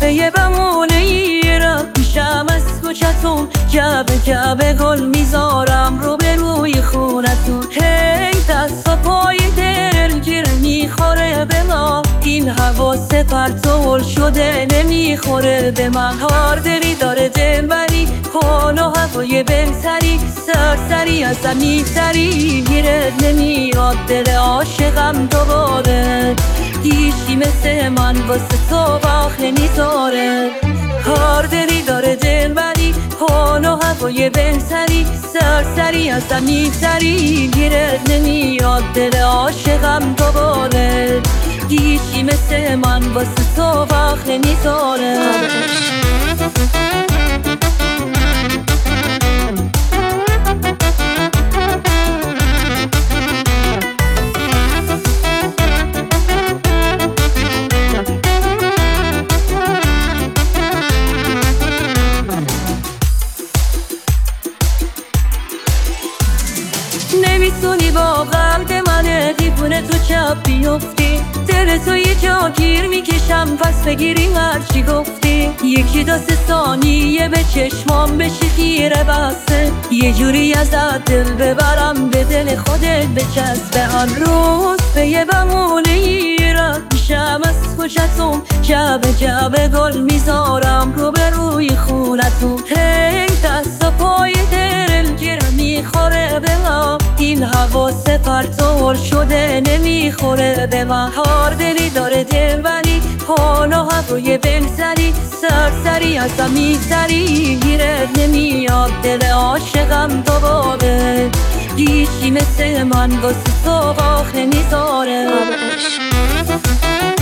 به یه بمونه ایرم میشم از کوچتون، جبه جبه گل میذارم رو به روی خونتون. هی دست و پای دلگیر میخوره به ما، این هوا سپرتول شده نمیخوره به من. هار دلی داره دلبری کن و هوای بهتری، سرسری ازم میگذری گیرت نمیاد دل عاشقم دوباره. هیچی مثل من واسه تو وقت نمیذاره. هار دلی داره دلبری کن و هوای بهتری، سرسری ازم میگذری گیرت نمیاد دل عاشقم دوباره. هیچی مثل من واسه تو وقت نمیذاره. نمیتونی با قلب من دیوونه تو چپ بیفتی، دل تو یه جا گیر میکشم پس بگیری هرچی گفتی. یکی دو سه ثانیه به چشمام بشی خیره بسته، یه جوری ازت دل ببرم به دل خودت بچسبه. هر روز به یه بمونه ایرم میشم از کوچتون، جبه جبه گل میذارم رو به روی خونتون. هی دست و پای دلگیرم میخوره به ما، این هوا سپرتول شده نمیخوره به من. هار دلی داره دلبری کن و هوای بهتری، سرسری ازم میگذری گیرت نمیاد دل عاشقم دوباره. هیچی مثل من واسه تو وقت نمیذاره.